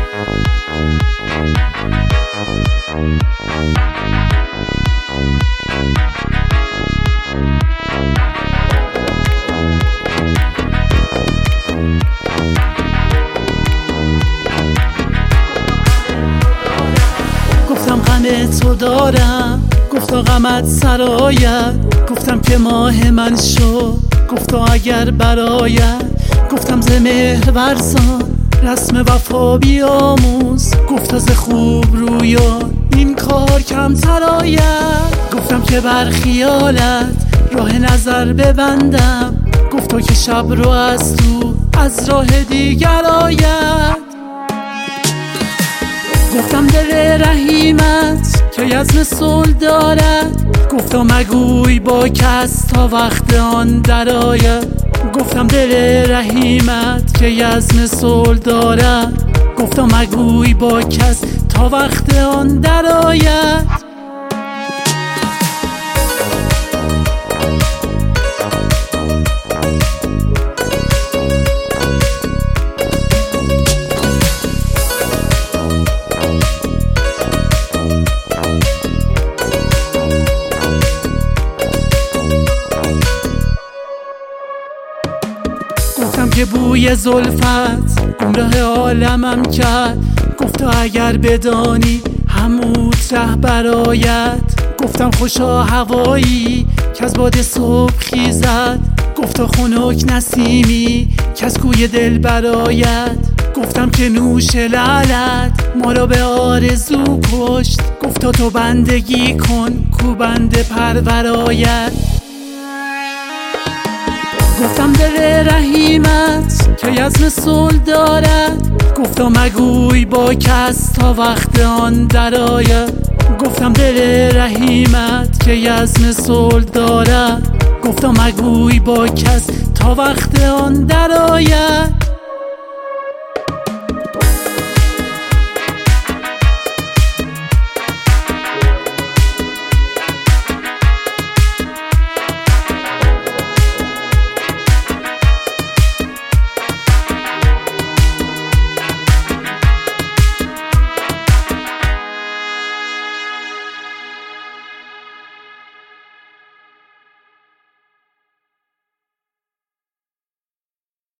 گفتم غم تو دارم، گفتا غمت سرایت. گفتم که ماه من شو، گفتا اگر برایت. گفتم ز مهر ورزان رسم وفا بیاموز. گفتا ز خوب رویان این کار کمتر آید. گفتم که بر خیالت راه نظر ببندم. گفتا که شب رو از تو از راه دیگر آید. گفتم دل رحیمت که یزم صلح دارد. گفتم مگوی با کس تا وقت آن درآید. گفتم دل رحیمت که یزم صلح دارد. گفتم مگوی با کس تا وقت آن درآید. گفتم که بوی زلفت گمراه عالمم کرد. گفتا اگر بدانی هموت ره برآید. گفتم خوشا هوایی که از باد صبح خیزد. گفتا خنک نسیمی که از کوی دل برآید. گفتم که نوش لعلت ما را به آرزو کشت. گفتا تو بندگی کن کو بنده پرور آید. گفتم دل رحیمت که یزم صلح دارد. گفتم مگوی با کس تا وقت آن درآید. گفتم دل رحیمت که یزم صلح دارد. گفتم مگوی با کس تا وقت آن درآید.